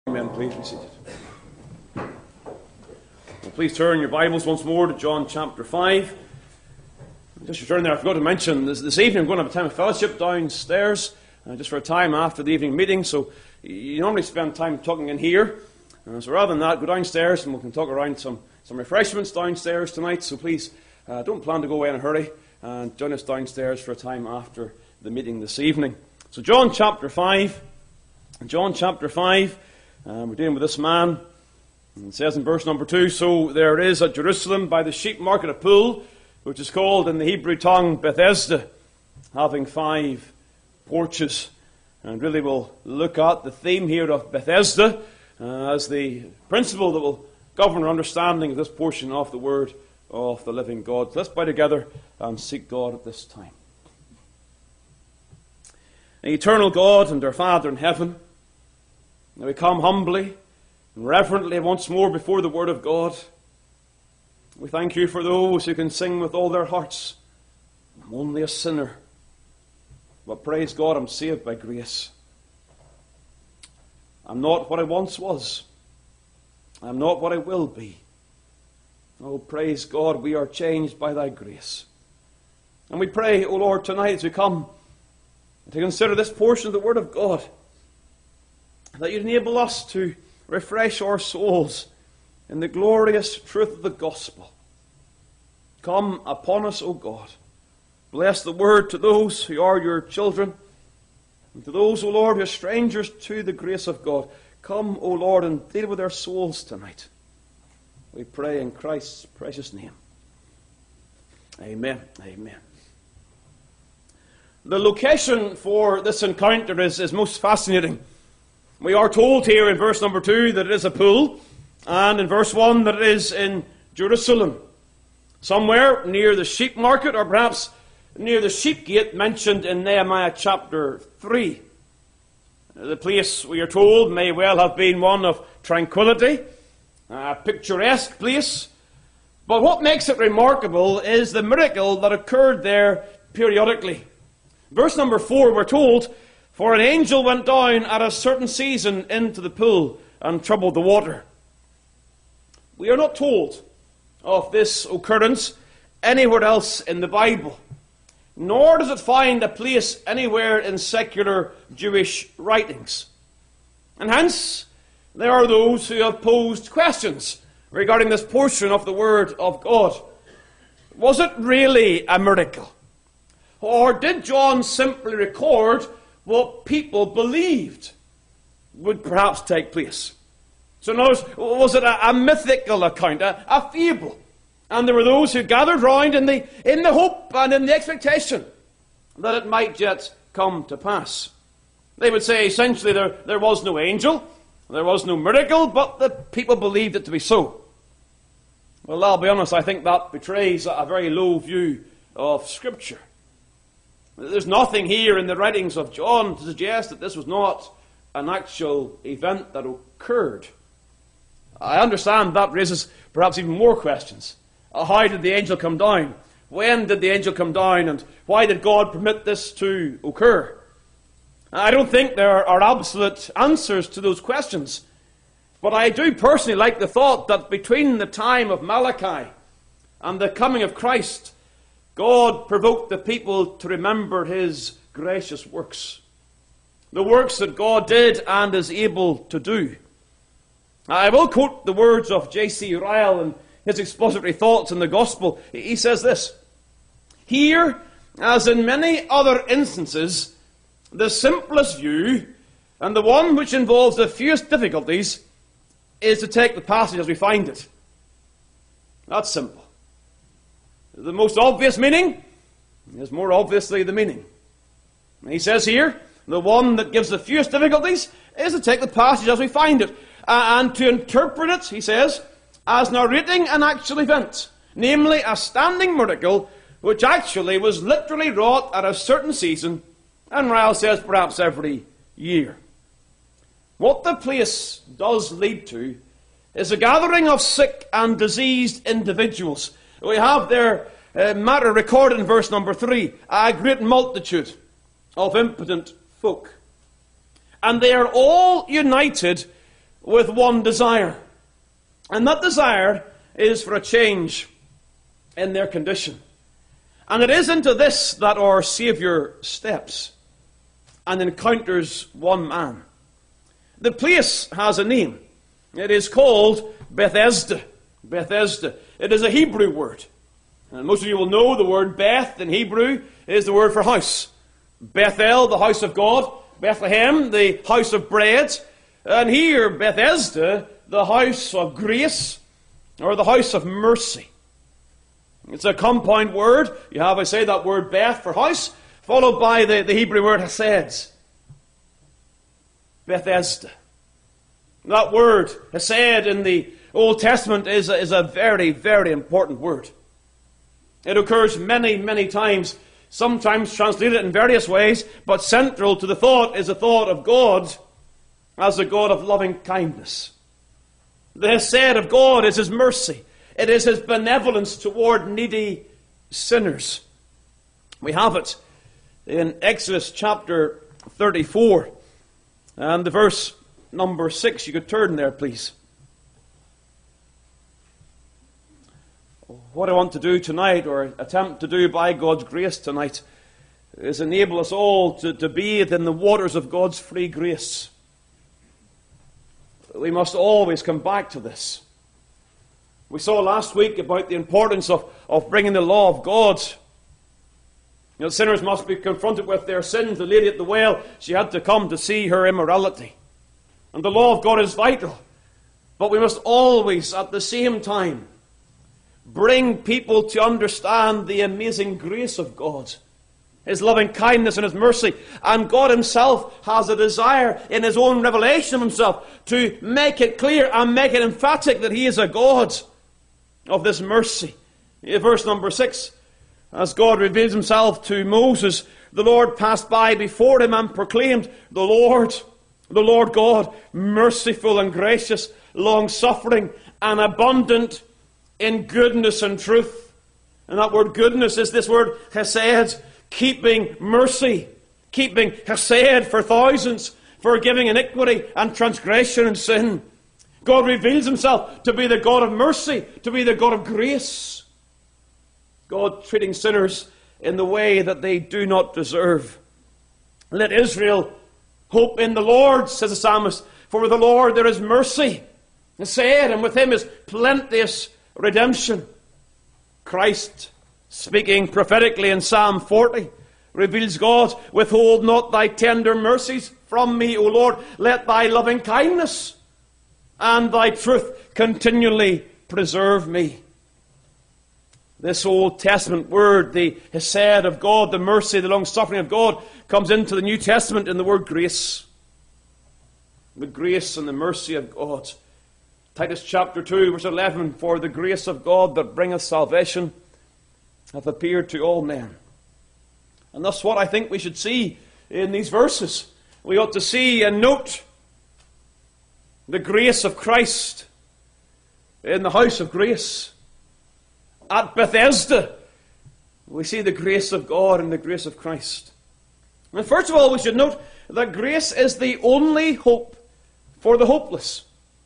Amen. Please be seated. Well, please turn your Bibles once more to John chapter 5. Just return there, I forgot to mention, this evening I'm going to have a time of fellowship downstairs, just for a time after the evening meeting, so you normally spend time talking in here. So rather than that, go downstairs and we can talk around some refreshments downstairs tonight, so please don't plan to go away in a hurry and join us downstairs for a time after the meeting this evening. So John chapter 5, we're dealing with this man. And it says in verse number 2, "So there is at Jerusalem by the sheep market a pool, which is called in the Hebrew tongue Bethesda, having 5 porches." And really we'll look at the theme here of Bethesda as the principle that will govern our understanding of this portion of the Word of the living God. So let's bow together and seek God at this time. Eternal God and our Father in heaven, now we come humbly and reverently once more before the Word of God. We thank you for those who can sing with all their hearts, "I'm only a sinner, but praise God, I'm saved by grace. I'm not what I once was. I'm not what I will be. Oh, praise God, we are changed by thy grace." And we pray, O Lord, tonight as we come to consider this portion of the Word of God, that you'd enable us to refresh our souls in the glorious truth of the gospel. Come upon us, O God. Bless the Word to those who are your children, and to those, O Lord, who are strangers to the grace of God. Come, O Lord, and deal with our souls tonight. We pray in Christ's precious name. Amen. Amen. The location for this encounter is most fascinating. We are told here in verse number 2 that it is a pool, and in verse 1 that it is in Jerusalem, somewhere near the sheep market, or perhaps near the sheep gate mentioned in Nehemiah chapter 3. The place, we are told, may well have been one of tranquility, a picturesque place. But what makes it remarkable is the miracle that occurred there periodically. Verse number 4, we're told, "For an angel went down at a certain season into the pool and troubled the water." We are not told of this occurrence anywhere else in the Bible, nor does it find a place anywhere in secular Jewish writings. And hence, there are those who have posed questions regarding this portion of the Word of God. Was it really a miracle? Or did John simply record what people believed would perhaps take place? So notice, was it a mythical account, a fable? And there were those who gathered round in the hope and in the expectation that it might yet come to pass. They would say essentially there was no angel, there was no miracle, but the people believed it to be so. Well, I'll be honest, I think that betrays a very low view of Scripture. There's nothing here in the writings of John to suggest that this was not an actual event that occurred. I understand that raises perhaps even more questions. How did the angel come down? When did the angel come down? And why did God permit this to occur? I don't think there are absolute answers to those questions. But I do personally like the thought that between the time of Malachi and the coming of Christ, God provoked the people to remember his gracious works. The works that God did and is able to do. I will quote the words of J.C. Ryle in his expository thoughts in the Gospel. He says this: "Here, as in many other instances, the simplest view, and the one which involves the fewest difficulties, is to take the passage as we find it." That's simple. The most obvious meaning is more obviously the meaning. And he says here, the one that gives the fewest difficulties is to take the passage as we find it, and to interpret it, he says, as narrating an actual event, namely a standing miracle which actually was literally wrought at a certain season, and Ryle says perhaps every year. What the place does lead to is a gathering of sick and diseased individuals. We have their matter recorded in verse number 3, a great multitude of impotent folk. And they are all united with one desire. And that desire is for a change in their condition. And it is into this that our Saviour steps and encounters one man. The place has a name. It is called Bethesda. Bethesda. It is a Hebrew word. And most of you will know the word Beth in Hebrew is the word for house. Bethel, the house of God. Bethlehem, the house of bread. And here, Bethesda, the house of grace, or the house of mercy. It's a compound word. You have, I say, that word Beth for house, followed by the Hebrew word Hesed. Bethesda. That word, Hesed, in the Old Testament is a very, very important word. It occurs many, many times, sometimes translated in various ways, but central to the thought is the thought of God as a God of loving kindness. The Hesed of God is His mercy. It is His benevolence toward needy sinners. We have it in Exodus chapter 34, and the verse number 6. You could turn there, please. What I want to do tonight, or attempt to do by God's grace tonight, is enable us all to bathe in the waters of God's free grace. We must always come back to this. We saw last week about the importance of bringing the law of God. You know, sinners must be confronted with their sins. The lady at the well, she had to come to see her immorality. And the law of God is vital. But we must always, at the same time, bring people to understand the amazing grace of God, His loving kindness and His mercy. And God Himself has a desire in His own revelation of Himself to make it clear and make it emphatic that He is a God of this mercy. Verse number 6, as God reveals Himself to Moses, the Lord passed by before him and proclaimed, the Lord God, merciful and gracious, long-suffering and abundant in goodness and truth. And that word goodness is this word Hesed, keeping mercy, keeping Hesed for thousands, forgiving iniquity and transgression and sin. God reveals Himself to be the God of mercy, to be the God of grace. God treating sinners in the way that they do not deserve. Let Israel hope in the Lord, says the psalmist, for with the Lord there is mercy, Hesed, and with Him is plenteous redemption. Christ, speaking prophetically in Psalm 40, reveals God, withhold not thy tender mercies from me, O Lord. Let thy loving kindness and thy truth continually preserve me. This Old Testament word, the Hesed of God, the mercy, the long-suffering of God, comes into the New Testament in the word grace. The grace and the mercy of God. Titus chapter 2, verse 11, for the grace of God that bringeth salvation hath appeared to all men. And that's what I think we should see in these verses. We ought to see and note the grace of Christ in the house of grace. At Bethesda, we see the grace of God and the grace of Christ. And first of all, we should note that grace is the only hope for the hopeless.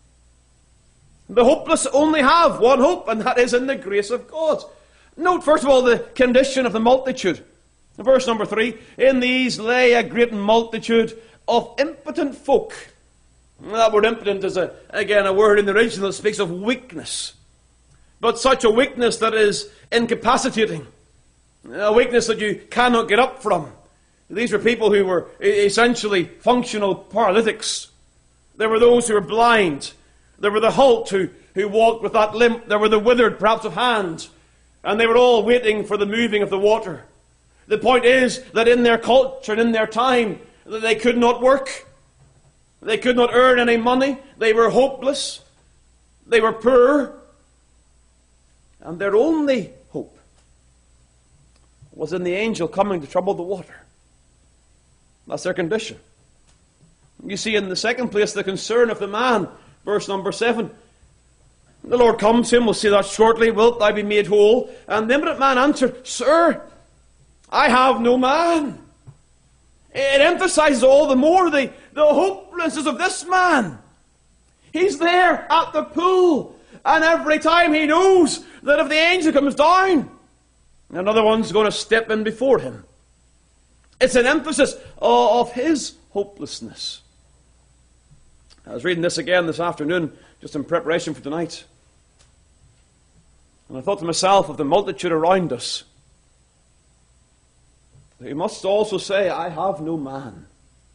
The hopeless only have one hope, and that is in the grace of God. Note, first of all, the condition of the multitude. In verse number 3, in these lay a great multitude of impotent folk. That word impotent is, again, a word in the original that speaks of weakness. But such a weakness that is incapacitating. A weakness that you cannot get up from. These were people who were essentially functional paralytics. There were those who were blind. There were the halt who walked with that limp. There were the withered, perhaps of hand. And they were all waiting for the moving of the water. The point is that in their culture and in their time, they could not work. They could not earn any money. They were hopeless. They were poor. And their only hope was in the angel coming to trouble the water. That's their condition. You see in the second place the concern of the man. Verse number 7. The Lord comes to him, we'll see that shortly. Wilt thou be made whole? And the impotent man answered, Sir, I have no man. It emphasizes all the more the hopelessness of this man. He's there at the pool. And every time he knows that if the angel comes down, another one's going to step in before him. It's an emphasis of his hopelessness. I was reading this again this afternoon, just in preparation for tonight. And I thought to myself of the multitude around us. He must also say, I have no man.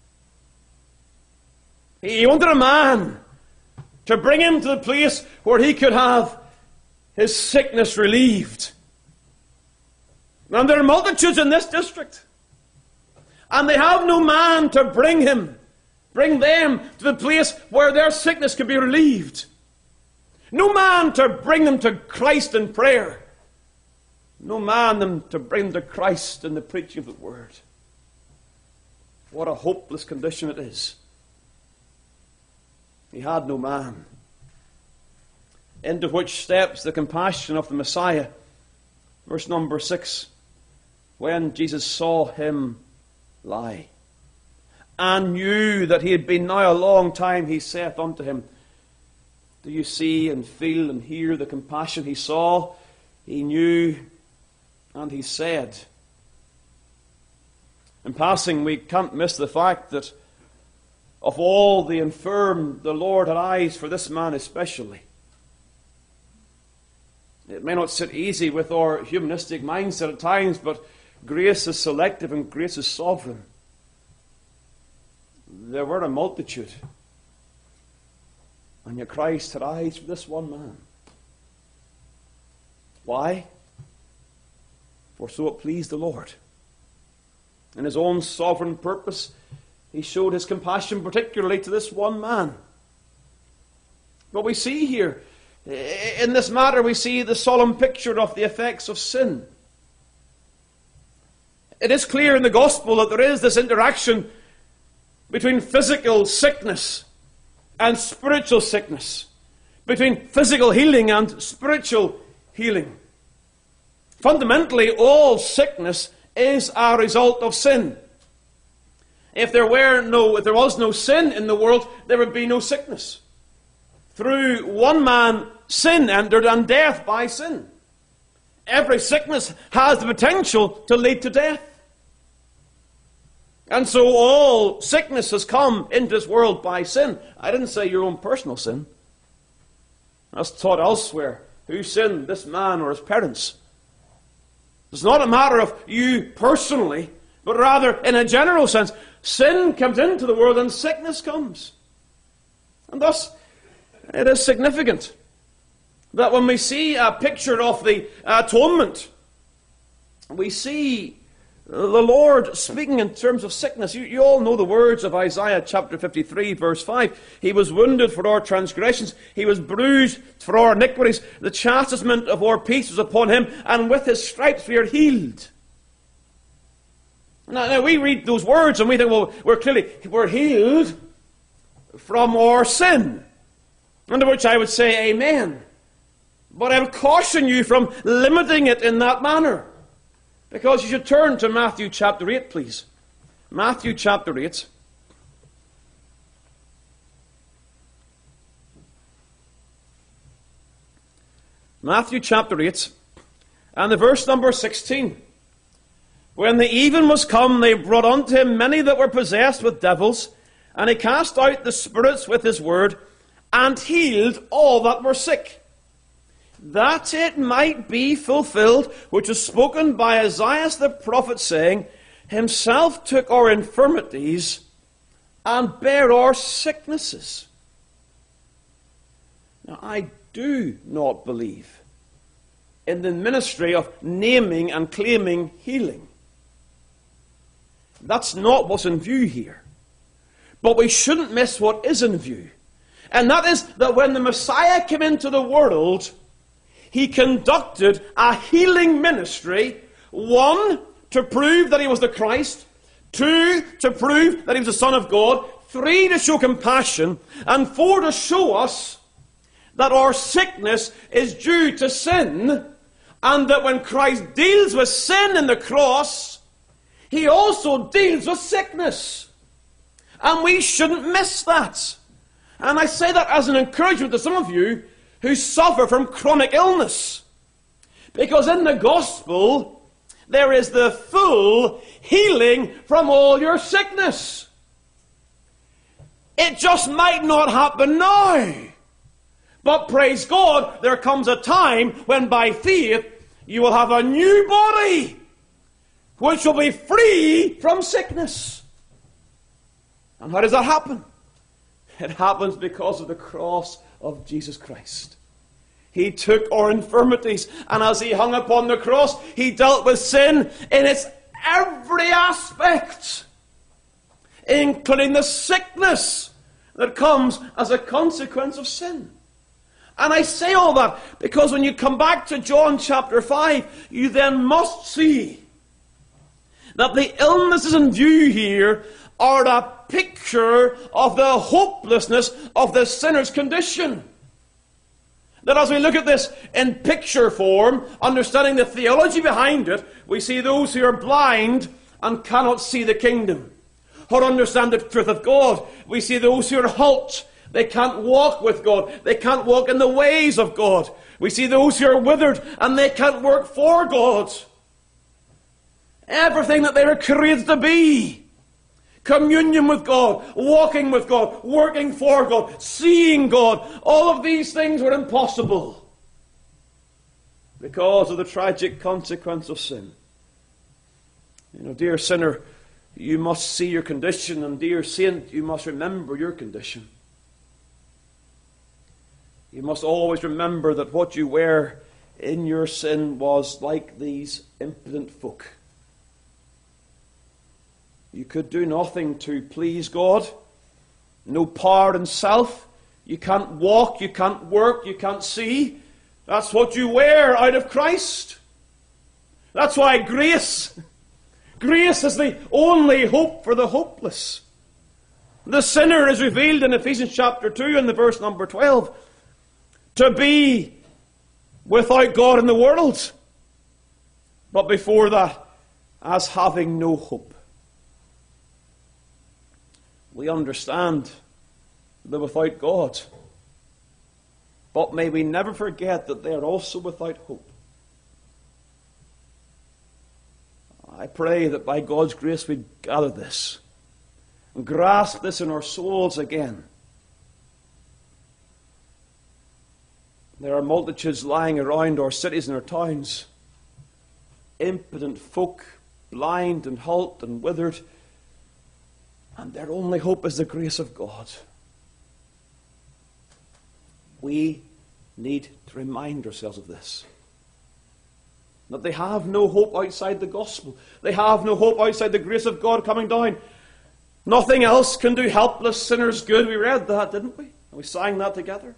He wanted a man to bring him to the place where he could have his sickness relieved. And there are multitudes in this district. And they have no man to bring them to the place where their sickness can be relieved. No man to bring them to Christ in prayer. No man to bring them to Christ in the preaching of the Word. What a hopeless condition it is. He had no man. Into which steps the compassion of the Messiah. Verse number 6. When Jesus saw him lie, and knew that he had been now a long time, he saith unto him, do you see and feel and hear the compassion? He saw, he knew, and he said. In passing, we can't miss the fact that of all the infirm, the Lord had eyes for this man especially. It may not sit easy with our humanistic mindset at times, but grace is selective and grace is sovereign. There were a multitude, and yet Christ had eyes for this one man. Why? For so it pleased the Lord. In his own sovereign purpose, he showed his compassion particularly to this one man. What we see here, in this matter, we see the solemn picture of the effects of sin. It is clear in the gospel that there is this interaction between physical sickness and spiritual sickness, between physical healing and spiritual healing. Fundamentally, all sickness is a result of sin. If there was no sin in the world, there would be no sickness. Through one man, sin entered, and death by sin. Every sickness has the potential to lead to death. And so all sickness has come into this world by sin. I didn't say your own personal sin. That's taught elsewhere. Who sinned, this man or his parents? It's not a matter of you personally, but rather in a general sense. Sin comes into the world and sickness comes. And thus, it is significant that when we see a picture of the atonement, we see the Lord speaking in terms of sickness. You all know the words of Isaiah chapter 53, verse 5. He was wounded for our transgressions. He was bruised for our iniquities. The chastisement of our peace was upon him, and with his stripes we are healed. Now we read those words and we think, well, we're healed from our sin. Under which I would say amen. But I would caution you from limiting it in that manner. Because you should turn to Matthew chapter 8, please. Matthew chapter 8. Matthew chapter 8. And the verse number 16. When the even was come, they brought unto him many that were possessed with devils, and he cast out the spirits with his word, and healed all that were sick, that it might be fulfilled, which is spoken by Isaiah the prophet, saying, himself took our infirmities and bare our sicknesses. Now, I do not believe in the ministry of naming and claiming healing. That's not what's in view here. But we shouldn't miss what is in view. And that is that when the Messiah came into the world, he conducted a healing ministry. 1, to prove that he was the Christ. 2, to prove that he was the Son of God. 3, to show compassion. And 4, to show us that our sickness is due to sin. And that when Christ deals with sin in the cross, he also deals with sickness. And we shouldn't miss that. And I say that as an encouragement to some of you who suffer from chronic illness. Because in the gospel, there is the full healing from all your sickness. It just might not happen now. But praise God, there comes a time when by faith you will have a new body, which will be free from sickness. And how does that happen? It happens because of the cross of Jesus Christ. He took our infirmities, and as he hung upon the cross, he dealt with sin in its every aspect, including the sickness that comes as a consequence of sin. And I say all that because when you come back to John chapter 5, you then must see that the illnesses in view here are a picture of the hopelessness of the sinner's condition. That as we look at this in picture form, understanding the theology behind it, we see those who are blind and cannot see the kingdom, or understand the truth of God. We see those who are halt. They can't walk with God. They can't walk in the ways of God. We see those who are withered and they can't work for God. Everything that they were created to be. Communion with God, walking with God, working for God, seeing God. All of these things were impossible because of the tragic consequence of sin. You know, dear sinner, you must see your condition, and dear saint, you must remember your condition. You must always remember that what you were in your sin was like these impotent folk. You could do nothing to please God. No power in self. You can't walk, you can't work, you can't see. That's what you were out of Christ. That's why grace is the only hope for the hopeless. The sinner is revealed in Ephesians chapter 2 and the verse number 12 to be without God in the world. But before that, as having no hope. We understand that without God, but may we never forget that they are also without hope. I pray that by God's grace we gather this and grasp this in our souls again. There are multitudes lying around our cities and our towns, impotent folk, blind and halt and withered, and their only hope is the grace of God. We need to remind ourselves of this. That they have no hope outside the gospel. They have no hope outside the grace of God coming down. Nothing else can do helpless sinners good. We read that, didn't we? We sang that together.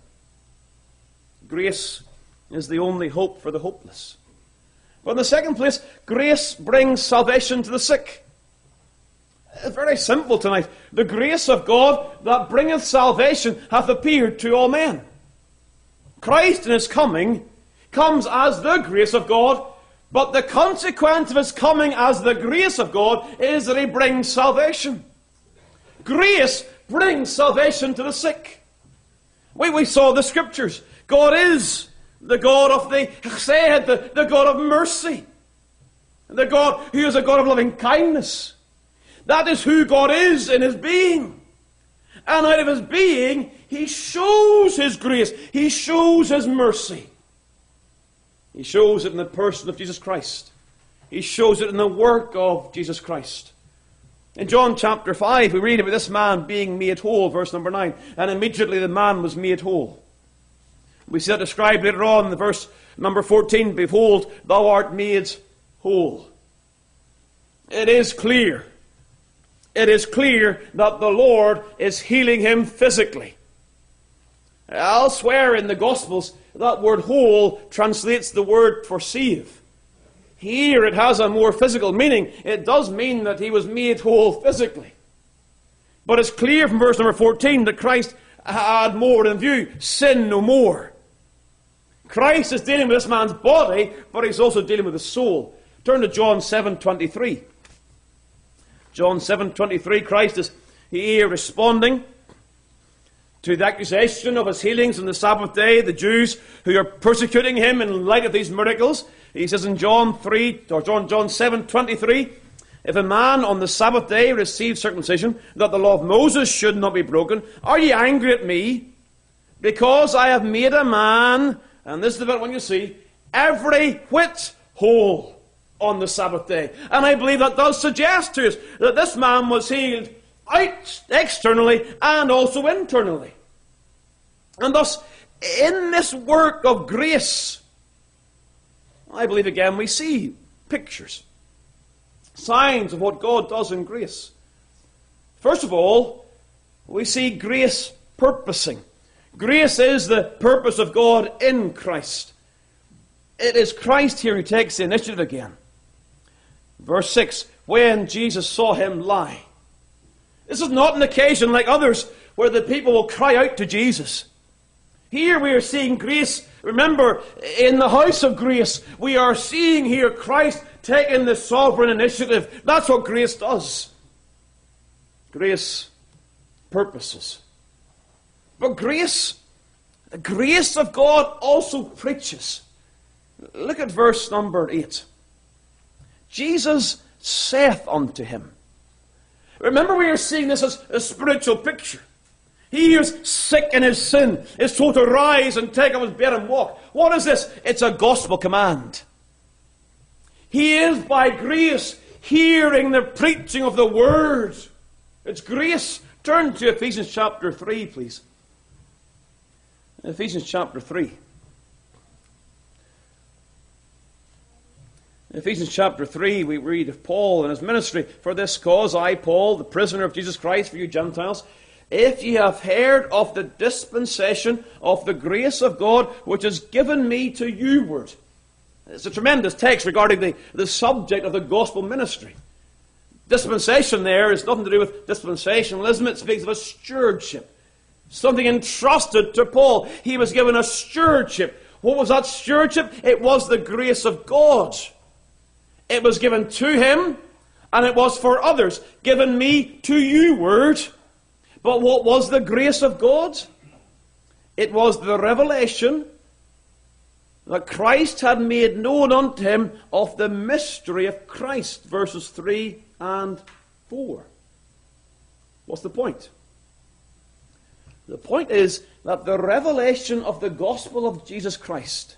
Grace is the only hope for the hopeless. But in the second place, grace brings salvation to the sick. It's very simple tonight. The grace of God that bringeth salvation hath appeared to all men. Christ in his coming comes as the grace of God, but the consequence of his coming as the grace of God is that he brings salvation. Grace brings salvation to the sick. We saw the scriptures. God is the God of the chesed, the God of mercy. The God who is a God of loving kindness. That is who God is in his being. And out of his being, he shows his grace. He shows his mercy. He shows it in the person of Jesus Christ. He shows it in the work of Jesus Christ. In John chapter 5, we read about this man being made whole, verse number 9. And immediately the man was made whole. We see that described later on in the verse number 14. Behold, thou art made whole. It is clear. It is clear that the Lord is healing him physically. Elsewhere in the Gospels, that word whole translates the word for save. Here it has a more physical meaning. It does mean that he was made whole physically. But it's clear from verse number 14 that Christ had more in view. Sin no more. Christ is dealing with this man's body, but he's also dealing with his soul. Turn to John 7:23. John 7:23, Christ is here responding to the accusation of his healings on the Sabbath day, the Jews who are persecuting him in light of these miracles. He says in John 7:23, if a man on the Sabbath day receives circumcision, that the law of Moses should not be broken, are ye angry at me, because I have made a man, and this is the bit when you see, every whit whole on the Sabbath day? And I believe that does suggest to us that this man was healed out externally and also internally. And thus, in this work of grace, I believe again we see pictures, signs of what God does in grace. First of all, we see grace purposing. Grace is the purpose of God in Christ. It is Christ here who takes the initiative again. Verse 6, when Jesus saw him lie. This is not an occasion like others where the people will cry out to Jesus. Here we are seeing grace. Remember, in the house of grace, we are seeing here Christ taking the sovereign initiative. That's what grace does. Grace purposes. But grace, the grace of God also preaches. Look at verse number 8. Jesus saith unto him. Remember, we are seeing this as a spiritual picture. He is sick in his sin, is told to rise and take up his bed and walk. What is this? It's a gospel command. He is by grace hearing the preaching of the word. It's grace. Turn to Ephesians chapter 3, please. Ephesians chapter 3. In Ephesians chapter 3, we read of Paul and his ministry. For this cause, I, Paul, the prisoner of Jesus Christ for you Gentiles, if ye have heard of the dispensation of the grace of God, which is given me to you-ward. It's a tremendous text regarding the subject of the gospel ministry. Dispensation there is nothing to do with dispensationalism. It speaks of a stewardship. Something entrusted to Paul. He was given a stewardship. What was that stewardship? It was the grace of God. It was given to him, and it was for others. Given me to you, word. But what was the grace of God? It was the revelation that Christ had made known unto him of the mystery of Christ. Verses 3 and 4. What's the point? The point is that the revelation of the gospel of Jesus Christ,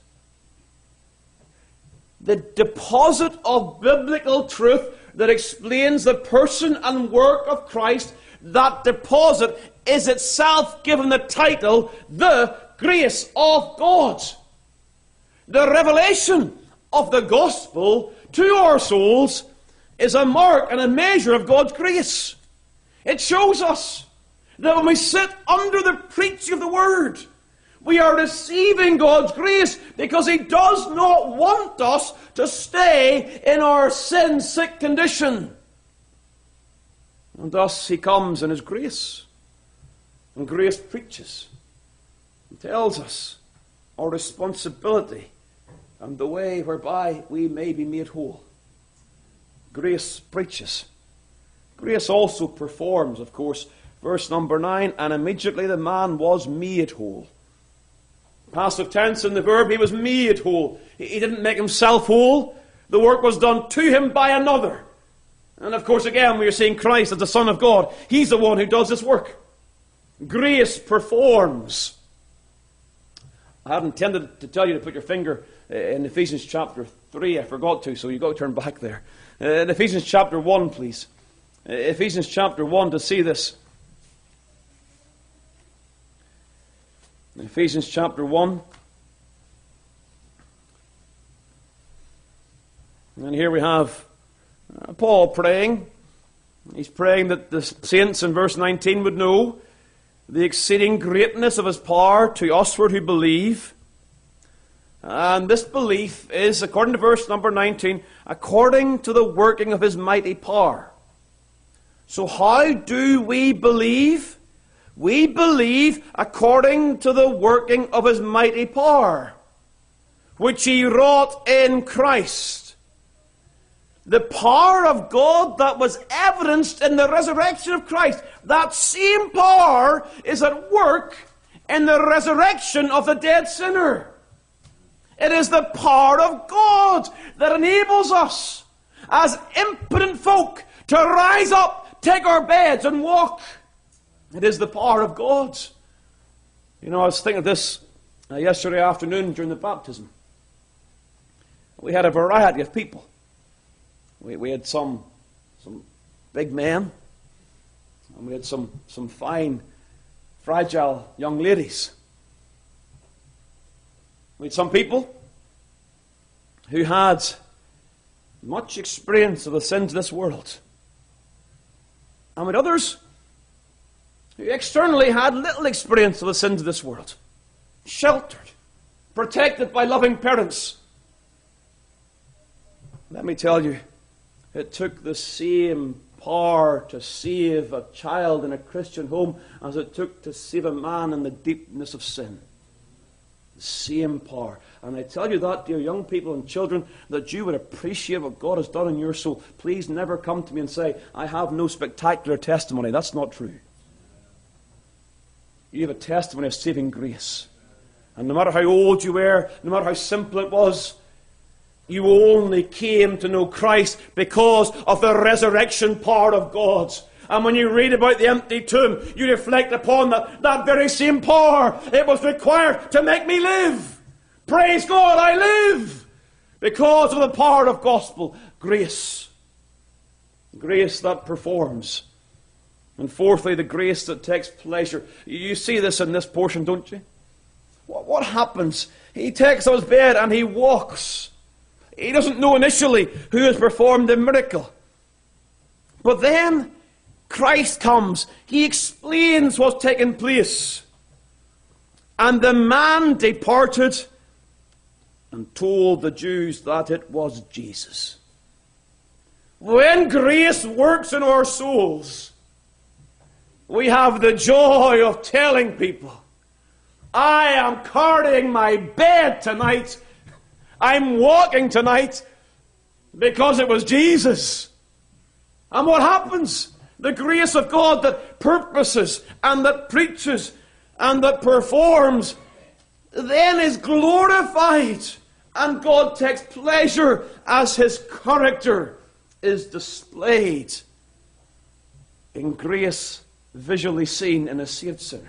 the deposit of biblical truth that explains the person and work of Christ, that deposit is itself given the title, the grace of God. The revelation of the gospel to our souls is a mark and a measure of God's grace. It shows us that when we sit under the preaching of the word, we are receiving God's grace, because he does not want us to stay in our sin-sick condition. And thus he comes in his grace. And grace preaches and tells us our responsibility and the way whereby we may be made whole. Grace preaches. Grace also performs, of course. Verse number 9, and immediately the man was made whole. Passive tense in the verb, he was made whole. He didn't make himself whole. The work was done to him by another. And of course, again, we are seeing Christ as the Son of God. He's the one who does this work. Grace performs. I had intended to tell you to put your finger in Ephesians chapter 3. I forgot to, so you've got to turn back there. In Ephesians chapter 1, please. Ephesians chapter 1 to see this. Ephesians chapter 1. And here we have Paul praying. He's praying that the saints in verse 19 would know the exceeding greatness of his power to usward who believe. And this belief is, according to verse number 19, according to the working of his mighty power. So how do we believe? We believe according to the working of his mighty power, which he wrought in Christ. The power of God that was evidenced in the resurrection of Christ, that same power is at work in the resurrection of the dead sinner. It is the power of God that enables us, as impotent folk, to rise up, take our beds, and walk. It is the power of God. You know, I was thinking of this yesterday afternoon during the baptism. We had a variety of people. We had some big men, and we had some fine, fragile young ladies. We had some people who had much experience of the sins of this world. And with others who externally had little experience of the sins of this world. Sheltered, protected by loving parents. Let me tell you, it took the same power to save a child in a Christian home as it took to save a man in the deepness of sin. The same power. And I tell you that, dear young people and children, that you would appreciate what God has done in your soul. Please never come to me and say, I have no spectacular testimony. That's not true. You have a testimony of saving grace. And no matter how old you were, no matter how simple it was, you only came to know Christ because of the resurrection power of God. And when you read about the empty tomb, you reflect upon that very same power. It was required to make me live. Praise God, I live because of the power of gospel. Grace. Grace that performs. And fourthly, the grace that takes pleasure. You see this in this portion, don't you? What happens? He takes up his bed and he walks. He doesn't know initially who has performed the miracle. But then Christ comes. He explains what's taken place. And the man departed and told the Jews that it was Jesus. When grace works in our souls, we have the joy of telling people, I am carrying my bed tonight. I'm walking tonight because it was Jesus. And what happens? The grace of God that purposes and that preaches and that performs then is glorified. And God takes pleasure as His character is displayed in grace visually seen in a saved sinner.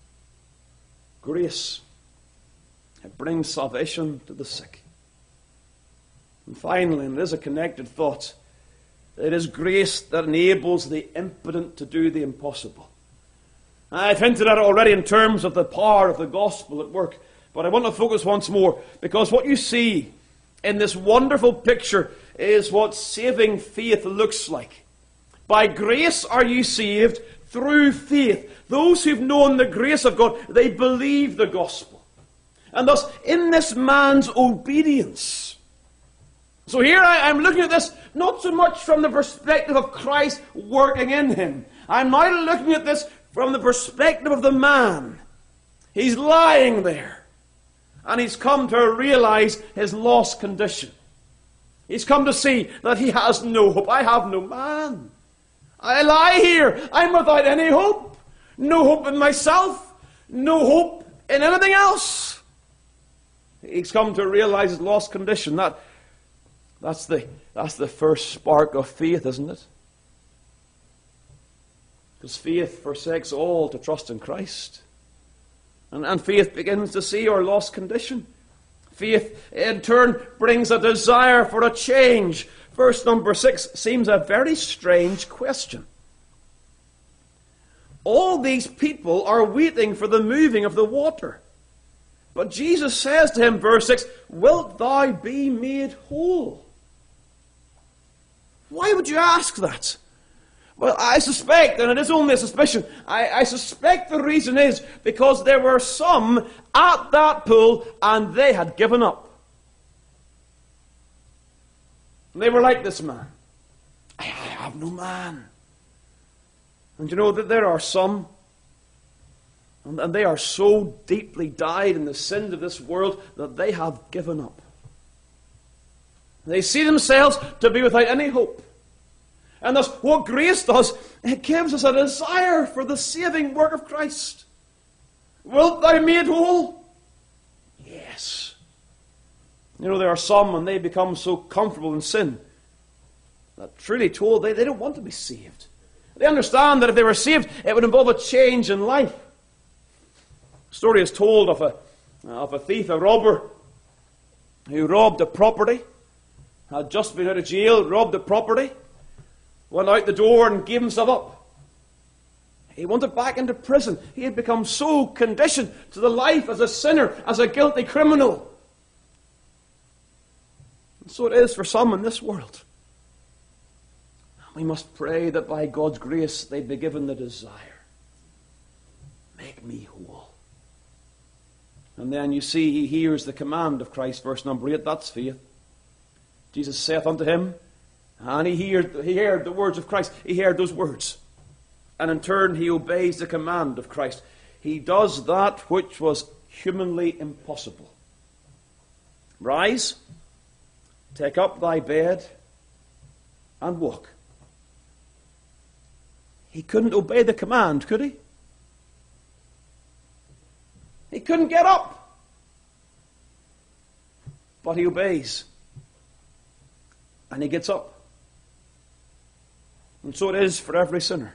Grace. It brings salvation to the sick. And finally, and it is a connected thought, it is grace that enables the impotent to do the impossible. I've hinted at it already in terms of the power of the gospel at work, but I want to focus once more, because what you see in this wonderful picture is what saving faith looks like. By grace are you saved through faith. Those who've known the grace of God, they believe the gospel. And thus, in this man's obedience. So here I'm looking at this not so much from the perspective of Christ working in him. I'm now looking at this from the perspective of the man. He's lying there. And he's come to realize his lost condition. He's come to see that he has no hope. I have no man. I lie here. I'm without any hope. No hope in myself. No hope in anything else. He's come to realize his lost condition. That's the first spark of faith, isn't it? Because faith forsakes all to trust in Christ. And faith begins to see our lost condition. Faith, in turn, brings a desire for a change. Verse number 6 seems a very strange question. All these people are waiting for the moving of the water. But Jesus says to him, verse 6, wilt thou be made whole? Why would you ask that? Well, I suspect, and it is only a suspicion, I suspect the reason is because there were some at that pool and they had given up. They were like this man. I have no man. And you know that there are some, and they are so deeply dyed in the sins of this world that they have given up. They see themselves to be without any hope. And thus, what grace does, it gives us a desire for the saving work of Christ. Wilt thou be made whole? Yes. You know, there are some, and they become so comfortable in sin, that truly told, they don't want to be saved. They understand that if they were saved, it would involve a change in life. A story is told of a thief, a robber, who robbed a property, had just been out of jail, robbed the property, went out the door and gave himself up. He wanted back into prison. He had become so conditioned to the life as a sinner, as a guilty criminal. And so it is for some in this world. We must pray that by God's grace they be given the desire. Make me whole. And then you see he hears the command of Christ, verse number 8. That's faith. Jesus saith unto him, and he heard the words of Christ. He heard those words. And in turn he obeys the command of Christ. He does that which was humanly impossible. Rise, take up thy bed, and walk. He couldn't obey the command, could he? He couldn't get up. But he obeys. And he gets up. And so it is for every sinner.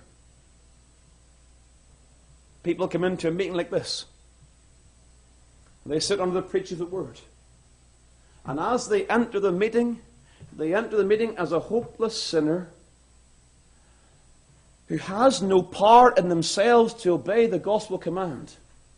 People come into a meeting like this. They sit under the preach of the word. And as they enter the meeting as a hopeless sinner who has no power in themselves to obey the gospel command.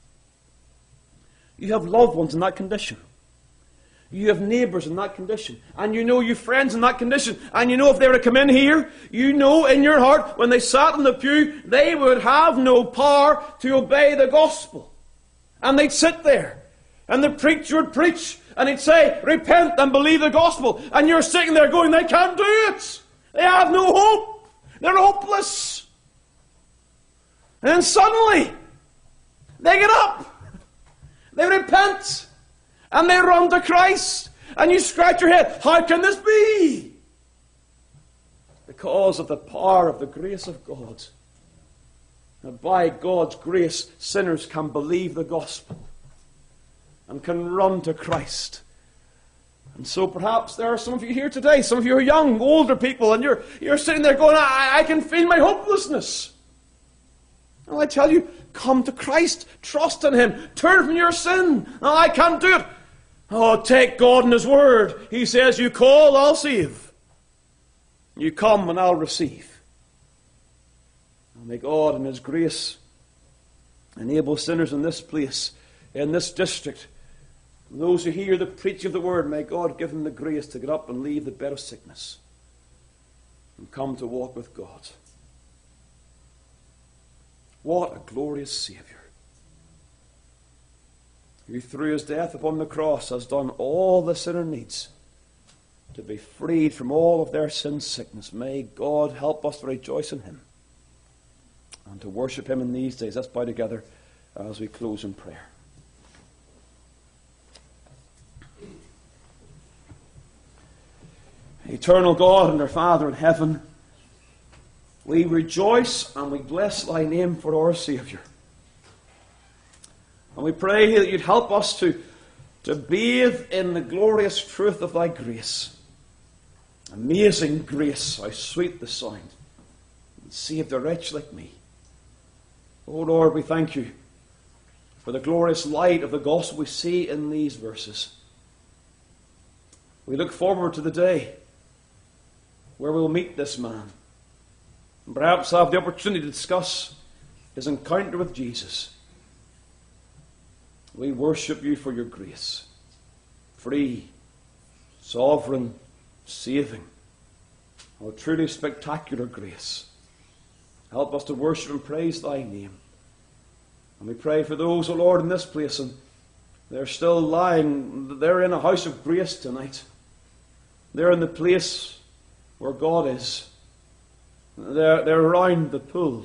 You have loved ones in that condition. You have neighbours in that condition. And you know you have friends in that condition. And you know if they were to come in here, you know in your heart, when they sat in the pew, they would have no power to obey the gospel. And they'd sit there. And the preacher would preach. And he'd say, repent and believe the gospel. And you're sitting there going, they can't do it. They have no hope. They're hopeless. And then suddenly, they get up. They repent. And they run to Christ. And you scratch your head. How can this be? Because of the power of the grace of God. And by God's grace, sinners can believe the gospel. And can run to Christ. And so perhaps there are some of you here today. Some of you are young, older people. And you're sitting there going, I can feel my hopelessness. Well, I tell you, come to Christ. Trust in Him. Turn from your sin. No, I can't do it. Oh, take God in His word. He says, you call, I'll save. You come and I'll receive. And may God in His grace enable sinners in this place, in this district, those who hear the preaching of the word, may God give them the grace to get up and leave the bed of sickness and come to walk with God. What a glorious Saviour, who through His death upon the cross has done all the sinner needs to be freed from all of their sin sickness. May God help us to rejoice in Him and to worship Him in these days. Let's bow together as we close in prayer. Eternal God and our Father in heaven, we rejoice and we bless Thy name for our Saviour. And we pray that You'd help us to bathe in the glorious truth of Thy grace. Amazing grace, how sweet the sound. And saved a wretch like me. Oh Lord, we thank You for the glorious light of the gospel we see in these verses. We look forward to the day where we'll meet this man and perhaps have the opportunity to discuss his encounter with Jesus. We worship You for Your grace, free, sovereign, saving. Oh, truly spectacular grace. Help us to worship and praise Thy name. And we pray for those, O Lord, in this place, and they're still lying, they're in a house of grace tonight. They're in the place where God is. They're around the pool.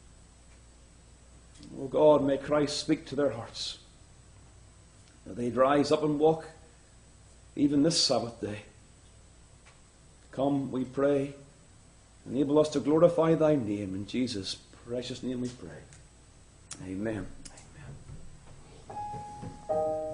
Oh God, may Christ speak to their hearts, that they'd rise up and walk even this Sabbath day Come, we pray. Enable us to glorify thy name. In Jesus' precious name we pray. Amen. Amen.